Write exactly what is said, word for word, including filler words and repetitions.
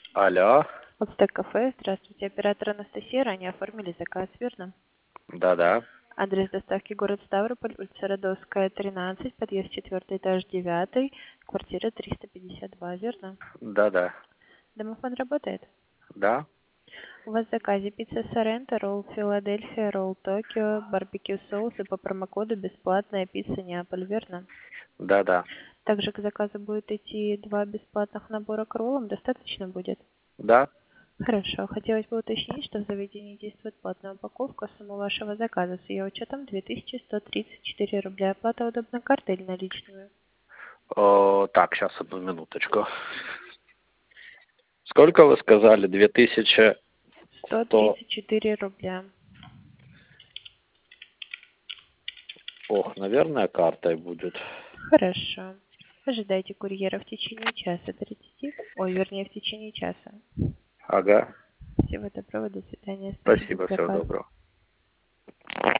Алло. Ацтек кафе. Здравствуйте. Оператор Анастасия. Ранее оформили заказ, верно? Да-да. Адрес доставки город Ставрополь, улица Родовская, тринадцать, подъезд четвертый, этаж девятый, квартира триста пятьдесят два, верно? Да-да. Домофон работает? Да? У вас в заказе пицца Соренто, ролл Филадельфия, ролл Токио, барбекю соус и по промокоду бесплатная пицца Неаполь, верно? Да-да. Также к заказу будет идти два бесплатных набора к роллам. Достаточно будет? Да? Хорошо. Хотелось бы уточнить, что в заведении действует платная упаковка. Сумма вашего заказа с ее учетом две тысячи сто тридцать четыре рубля. Оплата удобна картой или наличными? О, так, сейчас одну минуточку. Сколько вы сказали? Две тысячи сто сто. тридцать четыре рубля. Ох, наверное, картой будет. Хорошо. Ожидайте курьера в течение часа тридцати. Ой, вернее, в течение часа. Ага. Всего доброго, до свидания. Спасибо Спасибо, за всего заказ. доброго.